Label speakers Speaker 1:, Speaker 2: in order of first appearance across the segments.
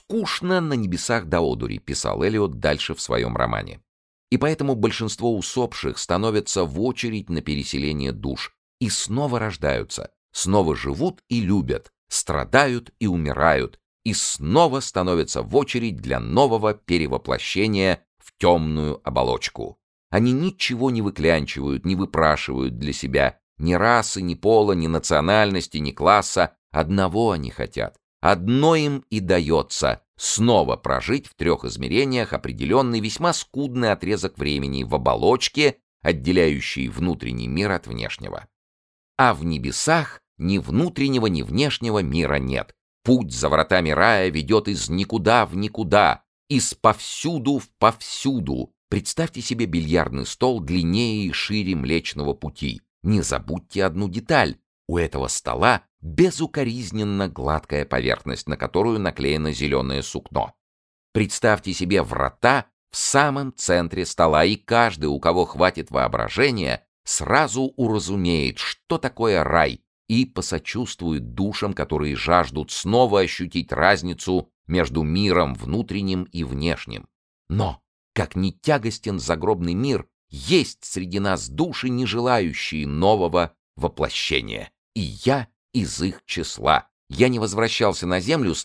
Speaker 1: «Скучно на небесах до одури», — писал Элиот дальше в своем романе. И поэтому большинство усопших становятся в очередь на переселение душ и снова рождаются, снова живут и любят, страдают и умирают, и снова становятся в очередь для нового перевоплощения в темную оболочку. Они ничего не выклянчивают, не выпрашивают для себя ни расы, ни пола, ни национальности, ни класса. Одного они хотят. Одно им и дается — снова прожить в 3 измерениях определенный весьма скудный отрезок времени в оболочке, отделяющей внутренний мир от внешнего. А в небесах ни внутреннего, ни внешнего мира нет. Путь за вратами рая ведет из никуда в никуда, из повсюду в повсюду. Представьте себе бильярдный стол длиннее и шире Млечного Пути. Не забудьте одну деталь. У этого стола безукоризненно гладкая поверхность, на которую наклеено зеленое сукно. Представьте себе врата в самом центре стола, и каждый, у кого хватит воображения, сразу уразумеет, что такое рай, и посочувствует душам, которые жаждут снова ощутить разницу между миром внутренним и внешним. Но, как ни тягостен загробный мир, есть среди нас души, не желающие нового воплощения. И я из их числа. Я не возвращался на Землю с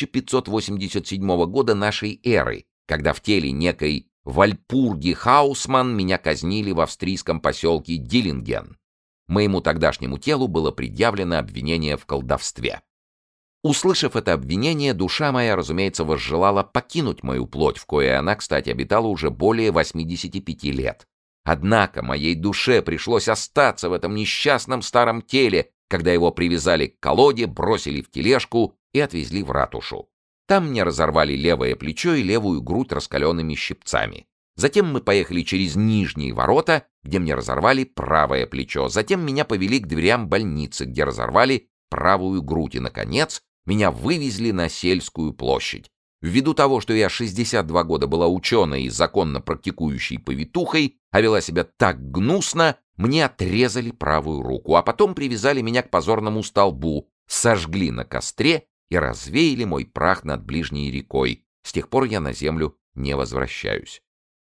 Speaker 1: 1587 года нашей эры, когда в теле некой Вальпурги Хаусман меня казнили в австрийском поселке Диллинген. Моему тогдашнему телу было предъявлено обвинение в колдовстве. Услышав это обвинение, душа моя, разумеется, возжелала покинуть мою плоть, в коей она, кстати, обитала уже более 85 лет. Однако моей душе пришлось остаться в этом несчастном старом теле, когда его привязали к колоде, бросили в тележку и отвезли в ратушу. Там мне разорвали левое плечо и левую грудь раскаленными щипцами. Затем мы поехали через нижние ворота, где мне разорвали правое плечо. Затем меня повели к дверям больницы, где разорвали правую грудь. И, наконец, меня вывезли на Сельскую площадь. Ввиду того, что я 62 года была ученой и законно практикующей повитухой, а вела себя так гнусно, мне отрезали правую руку, а потом привязали меня к позорному столбу, сожгли на костре и развеяли мой прах над ближней рекой. С тех пор я на землю не возвращаюсь.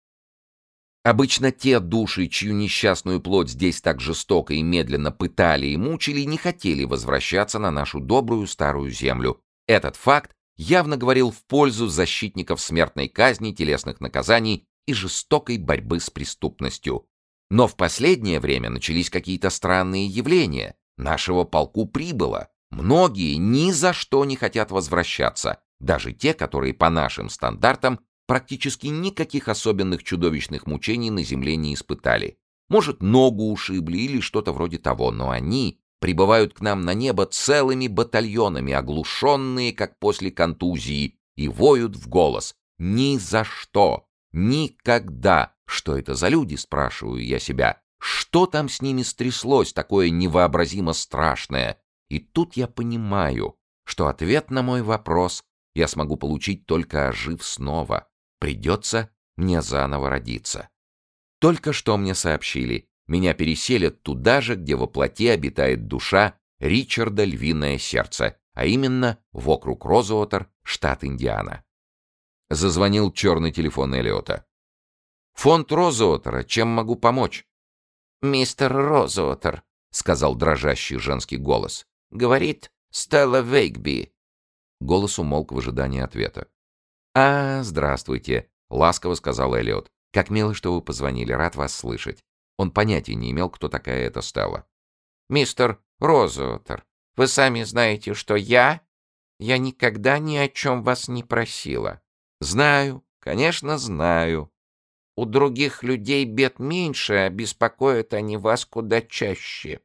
Speaker 1: Обычно те души, чью несчастную плоть здесь так жестоко и медленно пытали и мучили, не хотели возвращаться на нашу добрую старую землю. Этот факт явно говорил в пользу защитников смертной казни, телесных наказаний и жестокой борьбы с преступностью. Но в последнее время начались какие-то странные явления. Нашего полку прибыло. Многие ни за что не хотят возвращаться, даже те, которые по нашим стандартам практически никаких особенных чудовищных мучений на земле не испытали. Может, ногу ушибли или что-то вроде того, но они прибывают к нам на небо целыми батальонами, оглушенные, как после контузии, и воют в голос. Ни за что! Никогда! Что это за люди, спрашиваю я себя? Что там с ними стряслось, такое невообразимо страшное? И тут я понимаю, что ответ на мой вопрос я смогу получить, только ожив снова. Придется мне заново родиться. Только что мне сообщили, меня переселят туда же, где во плоти обитает душа Ричарда Львиное Сердце, а именно в округ Розуотер, штат Индиана. Зазвонил черный телефон Элиота. «Фонд Розуотера, чем могу помочь?»
Speaker 2: «Мистер Розуотер», — сказал дрожащий женский голос. «Говорит Стелла Вейгби».
Speaker 1: Голос умолк в ожидании ответа. «А, здравствуйте», — ласково сказал Элиот. «Как мило, что вы позвонили, рад вас слышать». Он понятия не имел, кто такая эта Стелла.
Speaker 2: «Мистер Розуотер, вы сами знаете, что я никогда ни о чем вас не просила».
Speaker 1: «Знаю, конечно, знаю».
Speaker 2: «У других людей бед меньше, а беспокоят они вас куда чаще».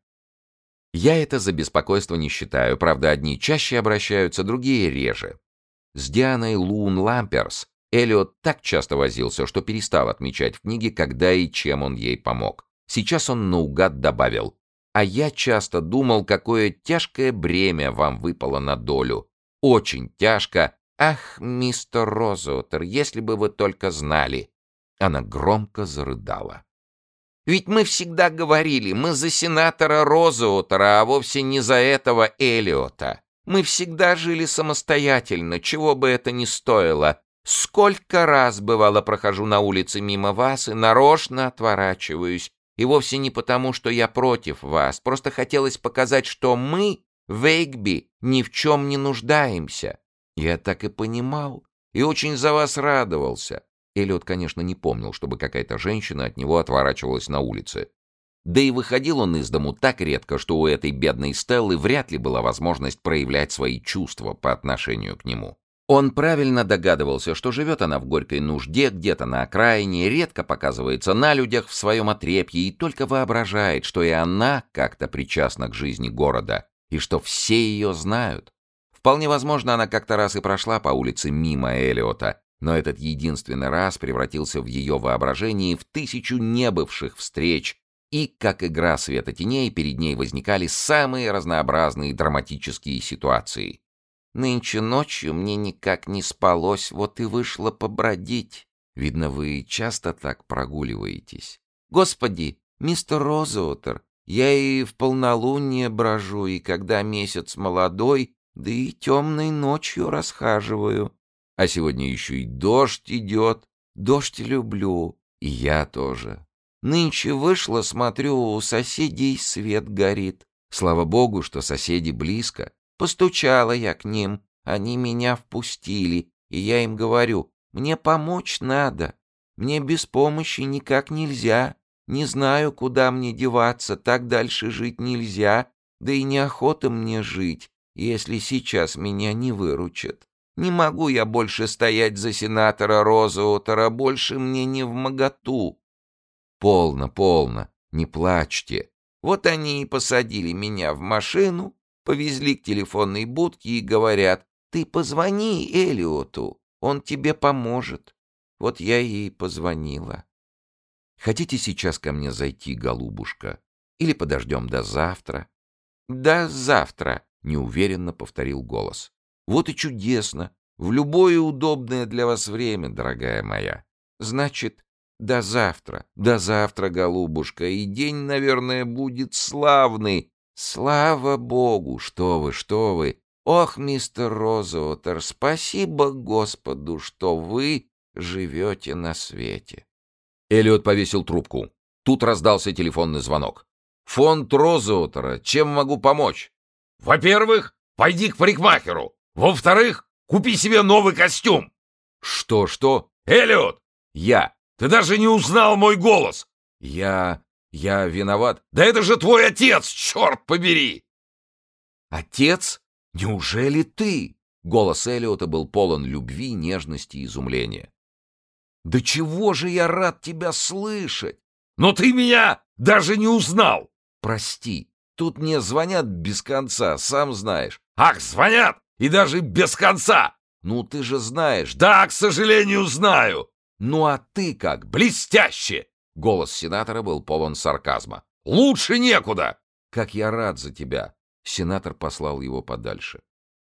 Speaker 1: «Я это за беспокойство не считаю, правда, одни чаще обращаются, другие реже». С Дианой Лун Ламперс Элиот так часто возился, что перестал отмечать в книге, когда и чем он ей помог. Сейчас он наугад добавил: «А я часто думал, какое тяжкое бремя вам выпало на долю. Очень тяжко. Ах, мистер Розуотер, если бы вы только знали». Она громко зарыдала.
Speaker 2: «Ведь мы всегда говорили, мы за сенатора Розуотера, а вовсе не за этого Элиота. Мы всегда жили самостоятельно, чего бы это ни стоило. Сколько раз, бывало, прохожу на улице мимо вас и нарочно отворачиваюсь. И вовсе не потому, что я против вас. Просто хотелось показать, что мы, Вейгби, ни в чем не нуждаемся. Я так и понимал. И очень за вас радовался. Эллиот, конечно, не помнил, чтобы какая-то женщина от него отворачивалась на улице. Да и выходил он из дому так редко, что у этой бедной Стеллы вряд ли была возможность проявлять свои чувства по отношению к нему. Он правильно догадывался, что живет она в горькой нужде, где-то на окраине, редко показывается на людях в своем отрепье и только воображает, что и она как-то причастна к жизни города, и что все ее знают. Вполне возможно, она как-то раз и прошла по улице мимо Эллиота, но этот единственный раз превратился в ее воображении в 1000 небывших встреч, и, как игра света теней, перед ней возникали самые разнообразные драматические ситуации.
Speaker 3: «Нынче ночью мне никак не спалось, вот и вышла побродить.
Speaker 1: Видно, вы часто так прогуливаетесь?»
Speaker 3: «Господи, мистер Розуотер, я и в полнолуние брожу, и когда месяц молодой, да и темной ночью расхаживаю.
Speaker 1: А сегодня еще и дождь идет».
Speaker 3: «Дождь люблю».
Speaker 1: «И я тоже».
Speaker 3: «Нынче вышла, смотрю, у соседей свет горит».
Speaker 1: «Слава богу, что соседи близко».
Speaker 3: Постучала я к ним, они меня впустили, и я им говорю, мне помочь надо, мне без помощи никак нельзя, не знаю, куда мне деваться, так дальше жить нельзя, да и неохота мне жить, если сейчас меня не выручат. Не могу я больше стоять за сенатора Розуотера, больше мне не вмоготу».
Speaker 1: «Полно, полно, не плачьте».
Speaker 3: Вот они и посадили меня в машину, повезли к телефонной будке и говорят, «Ты позвони Эллиоту, он тебе поможет». Вот я ей позвонила.
Speaker 1: «Хотите сейчас ко мне зайти, голубушка? Или подождем до завтра?»
Speaker 3: «До завтра»,
Speaker 1: — неуверенно повторил голос.
Speaker 3: «Вот и чудесно. В любое удобное для вас время, дорогая моя. Значит, до завтра. До завтра, голубушка, и день, наверное, будет славный». «Слава Богу!
Speaker 1: Что вы!
Speaker 3: Ох, мистер Розуотер, спасибо Господу, что вы живете на свете!»
Speaker 1: Эллиот повесил трубку. Тут раздался телефонный звонок. «Фонд Розуотера, чем могу помочь?»
Speaker 4: «Во-первых, пойди к парикмахеру. Во-вторых, купи себе новый костюм».
Speaker 1: «Что?
Speaker 4: Эллиот!»
Speaker 1: «Я».
Speaker 4: «Ты даже не узнал мой голос!»
Speaker 1: Я виноват».
Speaker 4: «Да это же твой отец, черт побери!»
Speaker 1: «Отец? Неужели ты?» Голос Эллиота был полон любви, нежности и изумления. «Да чего же я рад тебя слышать!»
Speaker 4: «Но ты меня даже не узнал!»
Speaker 1: «Прости, тут мне звонят без конца, сам знаешь».
Speaker 4: «Ах, звонят! И даже без конца!»
Speaker 1: «Ну, ты же знаешь».
Speaker 4: «Да, к сожалению, знаю».
Speaker 1: «Ну, а ты как?»
Speaker 4: «Блестяще!»
Speaker 1: Голос сенатора был полон сарказма.
Speaker 4: «Лучше некуда!»
Speaker 1: «Как я рад за тебя!» Сенатор послал его подальше.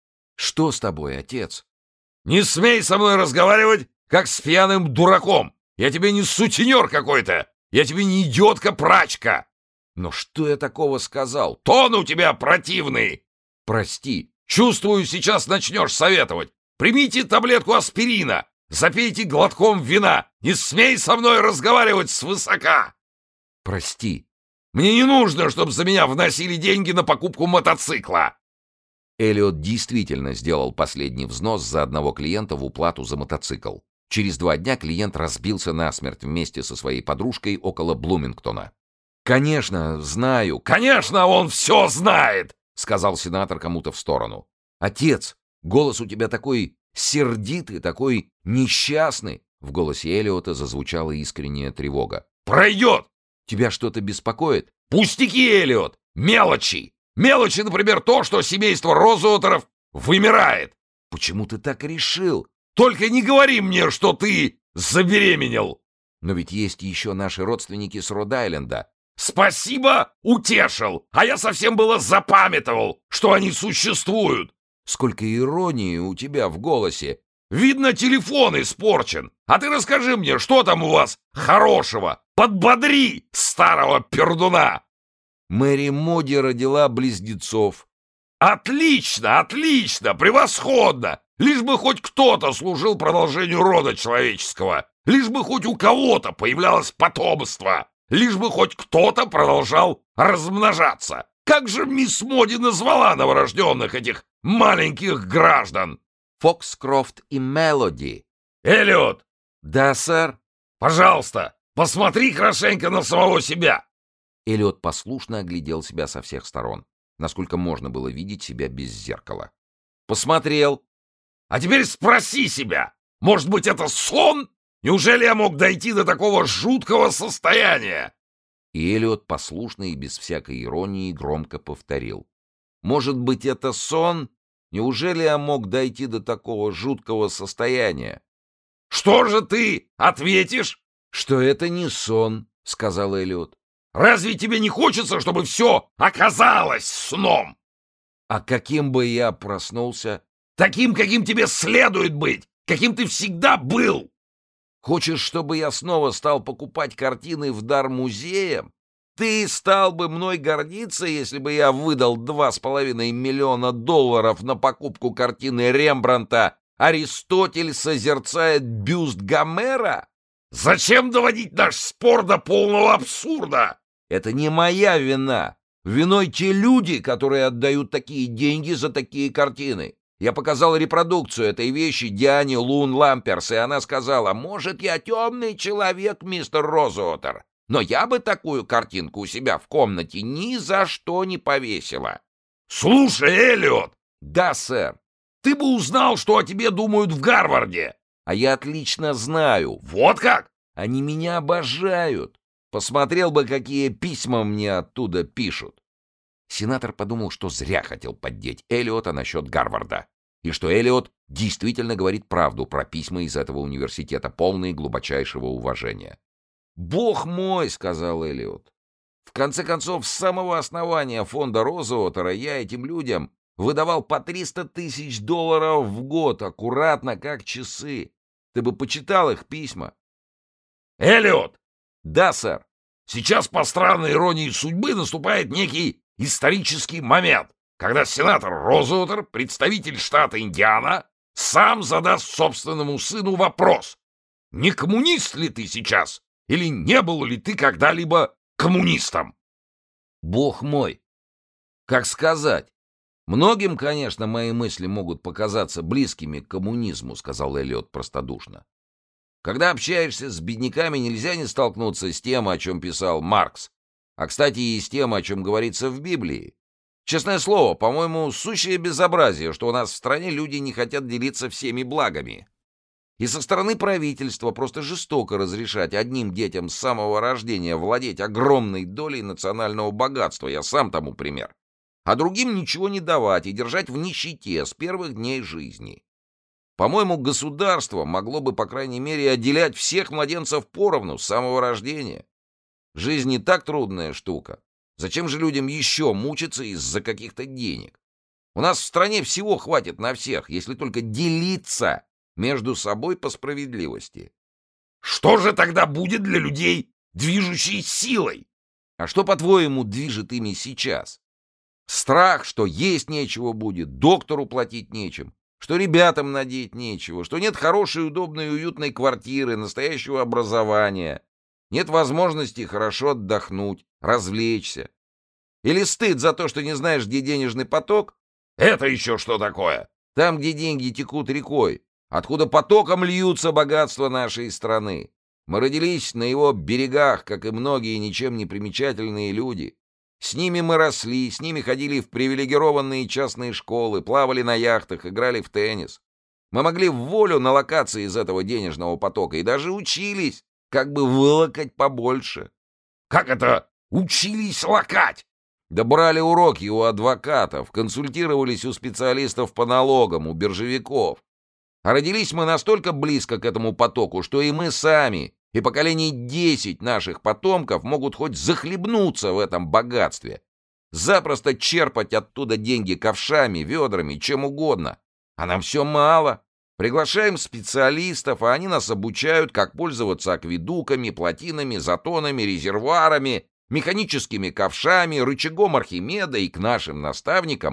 Speaker 1: «Что с тобой, отец?»
Speaker 4: «Не смей со мной разговаривать, как с пьяным дураком! Я тебе не сутенер какой-то! Я тебе не идиотка-прачка!»
Speaker 1: «Но что я такого сказал?»
Speaker 4: «Тон у тебя противный!»
Speaker 1: «Прости!»
Speaker 4: «Чувствую, сейчас начнешь советовать! Примите таблетку аспирина! Запейте глотком вина! Не смей со мной разговаривать свысока!»
Speaker 1: «Прости!»
Speaker 4: «Мне не нужно, чтобы за меня вносили деньги на покупку мотоцикла!»
Speaker 1: Эллиот действительно сделал последний взнос за одного клиента в уплату за мотоцикл. Через 2 дня клиент разбился насмерть вместе со своей подружкой около Блумингтона. «Конечно, знаю».
Speaker 4: «Конечно, он все знает!»
Speaker 1: — сказал сенатор кому-то в сторону. «Отец, голос у тебя такой сердитый, такой несчастный!» В голосе Эллиота зазвучала искренняя тревога.
Speaker 4: «Пройдет!»
Speaker 1: «Тебя что-то беспокоит?»
Speaker 4: «Пустяки, Эллиот! Мелочи! Мелочи, например, то, что семейство Розуотеров вымирает!»
Speaker 1: «Почему ты так решил?»
Speaker 4: «Только не говори мне, что ты забеременел!»
Speaker 1: «Но ведь есть еще наши родственники с Род-Айленда».
Speaker 4: «Спасибо, утешил! А я совсем было запамятовал, что они существуют!»
Speaker 1: «Сколько иронии у тебя в голосе!»
Speaker 4: «Видно, телефон испорчен! А ты расскажи мне, что там у вас хорошего? Подбодри старого пердуна!»
Speaker 1: Мэри Моди родила близнецов.
Speaker 4: Отлично, отлично, превосходно! Лишь бы хоть кто-то служил продолжению рода человеческого, лишь бы хоть у кого-то появлялось потомство, лишь бы хоть кто-то продолжал размножаться. Как же мисс Моди назвала новорожденных этих маленьких граждан?
Speaker 1: Фокскрофт и Мелоди.
Speaker 4: Эллиот,
Speaker 1: Да, сэр.
Speaker 4: пожалуйста, посмотри хорошенько на самого себя.
Speaker 1: Эллиот послушно оглядел себя со всех сторон, насколько можно было видеть себя без зеркала. Посмотрел.
Speaker 4: А теперь спроси себя, может быть, это сон? Неужели я мог дойти до такого жуткого состояния?
Speaker 1: И Эллиот послушно и без всякой иронии громко повторил. «Может быть, это сон? Неужели я мог дойти до такого жуткого состояния?»
Speaker 4: Что же ты ответишь?
Speaker 1: «Что это не сон», — сказал Эллиот.
Speaker 4: Разве тебе не хочется, чтобы все оказалось сном?
Speaker 1: «А каким бы я проснулся?»
Speaker 4: Таким, каким тебе следует быть, каким ты всегда был.
Speaker 1: «Хочешь, чтобы я снова стал покупать картины в дар музеям? Ты стал бы мной гордиться, если бы я выдал $2,5 миллиона на покупку картины Рембрандта «Аристотель созерцает бюст Гомера»?
Speaker 4: Зачем доводить наш спор до полного абсурда?
Speaker 1: Это не моя вина. Виной те люди, которые отдают такие деньги за такие картины. Я показал репродукцию этой вещи Диане Лун Ламперс, и она сказала: «Может, я темный человек, мистер Розуотер, но я бы такую картинку у себя в комнате ни за что не повесила».
Speaker 4: Слушай, Эллиот,
Speaker 1: «Да, сэр.
Speaker 4: ты бы узнал, что о тебе думают в Гарварде.
Speaker 1: А я отлично знаю.
Speaker 4: Вот как?
Speaker 1: Они меня обожают. Посмотрел бы, какие письма мне оттуда пишут». Сенатор подумал, что зря хотел поддеть Эллиота насчет Гарварда, и что Эллиот действительно говорит правду про письма из этого университета, полные глубочайшего уважения. «Бог мой!» — сказал Эллиот. «В конце концов, с самого основания фонда Розуотера я этим людям выдавал по $300 тысяч в год, аккуратно, как часы. Ты бы почитал их письма».
Speaker 4: Эллиот,
Speaker 1: «Да, сэр».
Speaker 4: сейчас по странной иронии судьбы наступает некий исторический момент, когда сенатор Розуотер, представитель штата Индиана, сам задаст собственному сыну вопрос: не коммунист ли ты сейчас, или не был ли ты когда-либо коммунистом?
Speaker 1: «Бог мой! Как сказать? Многим, конечно, мои мысли могут показаться близкими к коммунизму», — сказал Эллиот простодушно. «Когда общаешься с бедняками, нельзя не столкнуться с тем, о чем писал Маркс. А, кстати, и с тем, о чем говорится в Библии. Честное слово, по-моему, сущее безобразие, что у нас в стране люди не хотят делиться всеми благами. И со стороны правительства просто жестоко разрешать одним детям с самого рождения владеть огромной долей национального богатства, я сам тому пример, а другим ничего не давать и держать в нищете с первых дней жизни. По-моему, государство могло бы, по крайней мере, отделять всех младенцев поровну с самого рождения. Жизнь не так трудная штука. Зачем же людям еще мучиться из-за каких-то денег? У нас в стране всего хватит на всех, если только делиться между собой по справедливости».
Speaker 4: Что же тогда будет для людей движущей силой?
Speaker 1: А что, по-твоему, движет ими сейчас? Страх, что есть нечего будет, доктору платить нечем, что ребятам надеть нечего, что нет хорошей, удобной и уютной квартиры, настоящего образования, нет возможности хорошо отдохнуть, развлечься. Или стыд за то, что не знаешь, где денежный поток?
Speaker 4: Это еще что такое?
Speaker 1: Там, где деньги текут рекой, откуда потоком льются богатства нашей страны. Мы родились на его берегах, как и многие ничем не примечательные люди. С ними мы росли, с ними ходили в привилегированные частные школы, плавали на яхтах, играли в теннис. Мы могли в волю налокаться из этого денежного потока и даже учились, как бы вылокать побольше.
Speaker 4: Как это учились лакать?
Speaker 1: Да брали уроки у адвокатов, консультировались у специалистов по налогам, у биржевиков. А родились мы настолько близко к этому потоку, что и мы сами, и поколений 10 наших потомков могут хоть захлебнуться в этом богатстве. Запросто черпать оттуда деньги ковшами, ведрами, чем угодно. А нам все мало. Приглашаем специалистов, а они нас обучают, как пользоваться акведуками, плотинами, затонами, резервуарами, механическими ковшами, рычагом Архимеда, и к нашим наставникам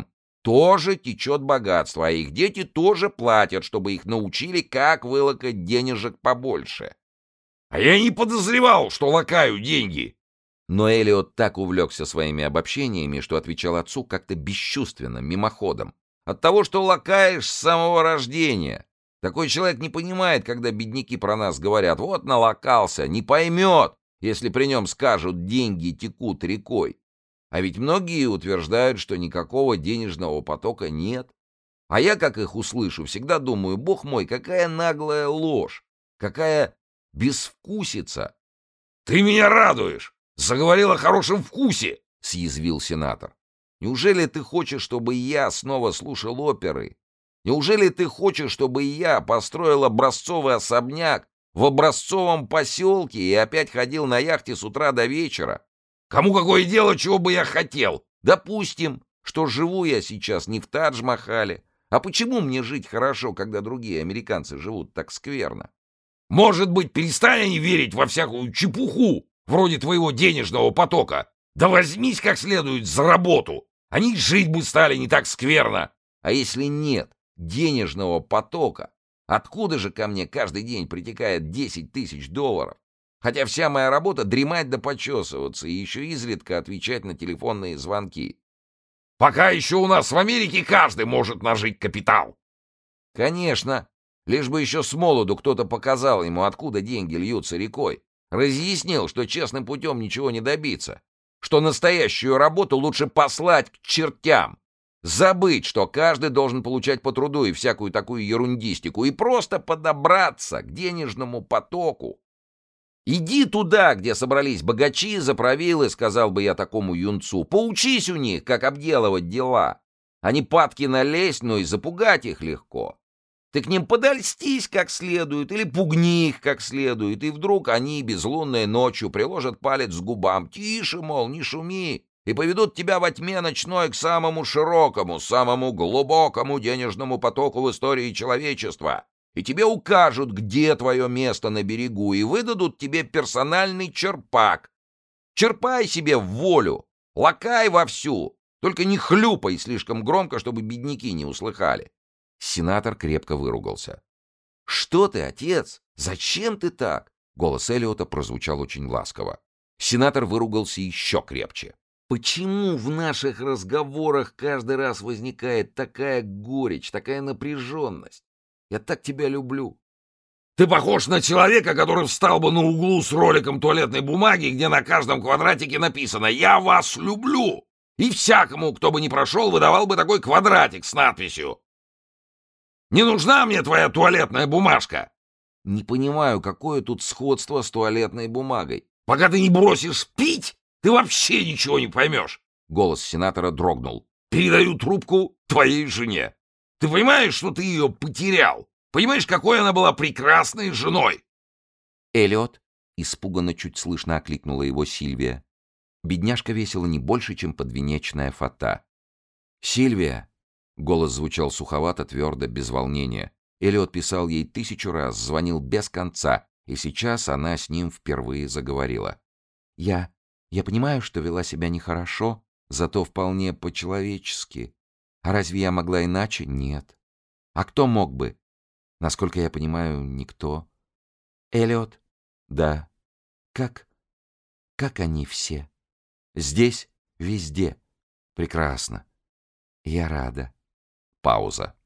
Speaker 1: тоже течет богатство, а их дети тоже платят, чтобы их научили, как вылокать денежек побольше.
Speaker 4: А я не подозревал, что лакаю деньги.
Speaker 1: Но Элиот так увлекся своими обобщениями, что отвечал отцу как-то бесчувственно, мимоходом. От того, что лакаешь с самого рождения. Такой человек не понимает, когда бедняки про нас говорят: вот налакался, не поймет, если при нем скажут: деньги текут рекой. А ведь многие утверждают, что никакого денежного потока нет. А я, как их услышу, всегда думаю: бог мой, какая наглая ложь, какая безвкусица.
Speaker 4: — Ты меня радуешь! Заговорил о хорошем вкусе!
Speaker 1: — съязвил сенатор. Неужели ты хочешь, чтобы я снова слушал оперы? Неужели ты хочешь, чтобы я построил образцовый особняк в образцовом поселке и опять ходил на яхте с утра до вечера?
Speaker 4: Кому какое дело, чего бы я хотел?
Speaker 1: Допустим, что живу я сейчас не в Тадж-Махале. А почему мне жить хорошо, когда другие американцы живут так скверно?
Speaker 4: Может быть, перестань верить во всякую чепуху, вроде твоего денежного потока. Да возьмись как следует за работу. Они жить бы стали не так скверно.
Speaker 1: А если нет денежного потока, откуда же ко мне каждый день притекает 10 тысяч долларов? Хотя вся моя работа — дремать да почесываться и еще изредка отвечать на телефонные звонки.
Speaker 4: Пока еще у нас в Америке каждый может нажить капитал.
Speaker 1: Конечно, лишь бы еще с молоду кто-то показал ему, откуда деньги льются рекой. Разъяснил, что честным путем ничего не добиться, что настоящую работу лучше послать к чертям. Забыть, что каждый должен получать по труду и всякую такую ерундистику, и просто подобраться к денежному потоку. Иди туда, где собрались богачи, заправилы, сказал бы я такому юнцу. Поучись у них, как обделывать дела. Они падки налезть, но и запугать их легко. Ты к ним подольстись как следует или пугни их как следует, и вдруг они безлунной ночью приложат палец к губам. Тише, мол, не шуми, и поведут тебя во тьме ночной к самому широкому, самому глубокому денежному потоку в истории человечества. И тебе укажут, где твое место на берегу, и выдадут тебе персональный черпак. Черпай себе в волю, лакай вовсю, только не хлюпай слишком громко, чтобы бедняки не услыхали. Сенатор крепко выругался. — Что ты, отец? Зачем ты так? Голос Элиота прозвучал очень ласково. Сенатор выругался еще крепче. — Почему в наших разговорах каждый раз возникает такая горечь, такая напряженность? Я так тебя люблю.
Speaker 4: Ты похож на человека, который встал бы на углу с роликом туалетной бумаги, где на каждом квадратике написано «Я вас люблю!» И всякому, кто бы ни прошел, выдавал бы такой квадратик с надписью. Не нужна мне твоя туалетная бумажка.
Speaker 1: Не понимаю, какое тут сходство с туалетной бумагой.
Speaker 4: Пока ты не бросишь пить, ты вообще ничего не поймешь.
Speaker 1: Голос сенатора дрогнул.
Speaker 4: Передаю трубку твоей жене. Ты понимаешь, что ты ее потерял? Понимаешь, какой она была прекрасной женой?
Speaker 1: Эллиот, испуганно чуть слышно окликнула его Сильвия. Бедняжка весила не больше, чем подвенечная фата. «Сильвия!» — голос звучал суховато, твердо, без волнения. Эллиот писал ей 1000 раз, звонил без конца, и сейчас она с ним впервые заговорила. «Я понимаю, что вела себя нехорошо, зато вполне по-человечески. А разве я могла иначе? Нет. А кто мог бы? Насколько я понимаю, никто. Эллиот? Да. Как они все? Здесь, везде. Прекрасно. Я рада». Пауза.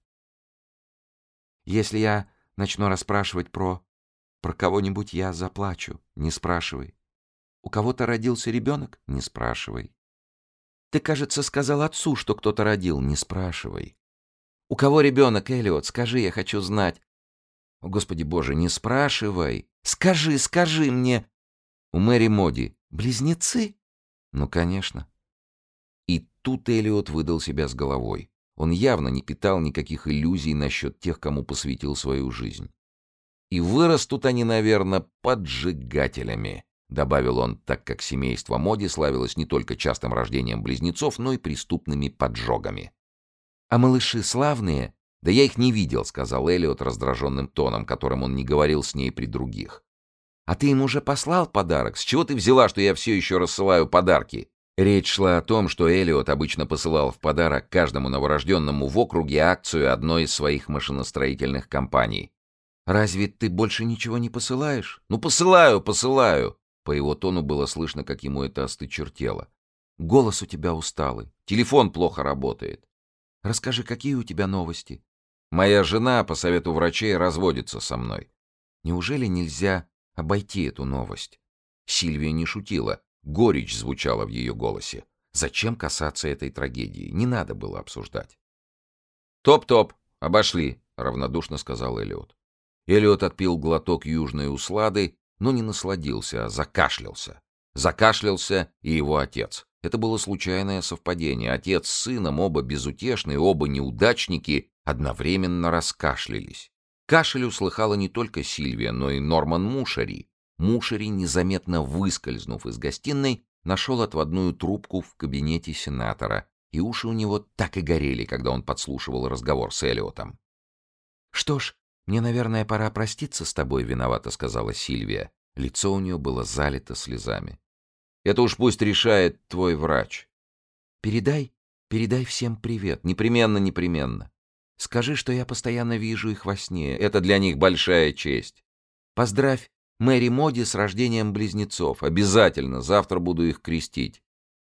Speaker 1: «Если я начну расспрашивать про кого-нибудь, я заплачу. Не спрашивай. У кого-то родился ребенок? Не спрашивай. Ты, кажется, сказал отцу, что кто-то родил. Не спрашивай. У кого ребенок, Эллиот? Скажи, я хочу знать. О, Господи Боже, не спрашивай. Скажи мне. У Мэри Моди близнецы? Ну, конечно». И тут Эллиот выдал себя с головой. Он явно не питал никаких иллюзий насчет тех, кому посвятил свою жизнь. «И вырастут они, наверное, поджигателями», — добавил он, так как семейство Моди славилось не только частым рождением близнецов, но и преступными поджогами. «А малыши славные? Да я их не видел», — сказал Эллиот раздраженным тоном, которым он не говорил с ней при других. «А ты им уже послал подарок? С чего ты взяла, что я все еще рассылаю подарки? Речь шла о том, что Эллиот обычно посылал в подарок каждому новорожденному в округе акцию одной из своих машиностроительных компаний. «Разве ты больше ничего не посылаешь?» «Ну, посылаю, посылаю!» По его тону было слышно, как ему это осточертело. «Голос у тебя усталый, телефон плохо работает. Расскажи, какие у тебя новости?» «Моя жена, по совету врачей, разводится со мной». «Неужели нельзя обойти эту новость?» Сильвия не шутила. Горечь звучала в ее голосе. Зачем касаться этой трагедии? Не надо было обсуждать. «Топ-топ, обошли», — равнодушно сказал Эллиот. Эллиот отпил глоток южной услады, но не насладился, а закашлялся. Закашлялся и его отец. Это было случайное совпадение. Отец с сыном, оба безутешные, оба неудачники, одновременно раскашлялись. Кашель услыхала не только Сильвия, но и Норман Мушери. Мушери, незаметно выскользнув из гостиной, нашел отводную трубку в кабинете сенатора, и уши у него так и горели, когда он подслушивал разговор с Эллиотом. «Что ж, мне, наверное, пора проститься с тобой», — виновата сказала Сильвия. Лицо у нее было залито слезами. «Это уж пусть решает твой врач». «Передай всем привет. Непременно, непременно. Скажи, что я постоянно вижу их во сне. Это для них большая честь. Поздравь Мэри Моди с рождением близнецов. Обязательно. Завтра буду их крестить».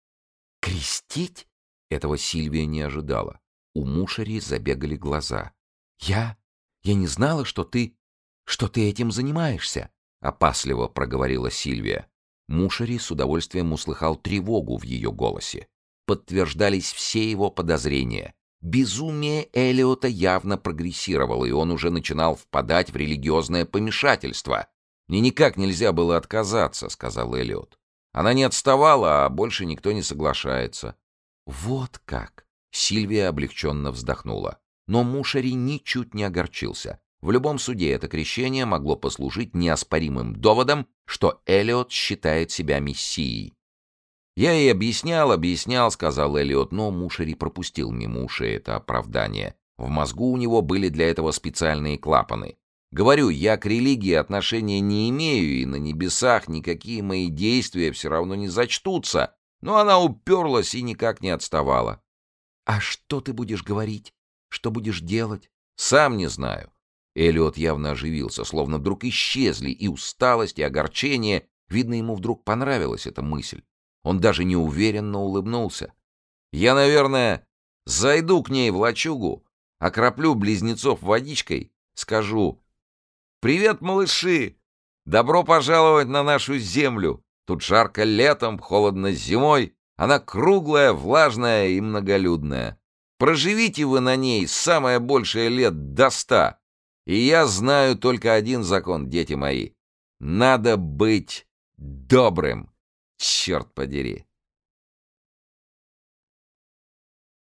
Speaker 1: «Крестить?» Этого Сильвия не ожидала. У Мушери забегали глаза. «Я не знала, что ты этим занимаешься», — опасливо проговорила Сильвия. Мушери с удовольствием услыхал тревогу в ее голосе. Подтверждались все его подозрения. Безумие Эллиота явно прогрессировало, и он уже начинал впадать в религиозное помешательство. «Мне никак нельзя было отказаться», — сказал Эллиот. «Она не отставала, а больше никто не соглашается». «Вот как!» — Сильвия облегченно вздохнула. Но Мушери ничуть не огорчился. В любом суде это крещение могло послужить неоспоримым доводом, что Эллиот считает себя мессией. «Я ей объяснял», — сказал Эллиот, но Мушери пропустил мимо ушей это оправдание. В мозгу у него были для этого специальные клапаны. «Говорю, я к религии отношения не имею, и на небесах никакие мои действия все равно не зачтутся». Но она уперлась и никак не отставала. «А что ты будешь говорить? Что будешь делать?» «Сам не знаю». Эллиот явно оживился, словно вдруг исчезли и усталость, и огорчение. Видно, ему вдруг понравилась эта мысль. Он даже неуверенно улыбнулся. «Я, наверное, зайду к ней в лачугу, окроплю близнецов водичкой, скажу: «Привет, малыши! Добро пожаловать на нашу землю! Тут жарко летом, холодно зимой, она круглая, влажная и многолюдная. Проживите вы на ней самое большее лет до 100. И я знаю только один закон, дети мои. Надо быть добрым, черт подери!»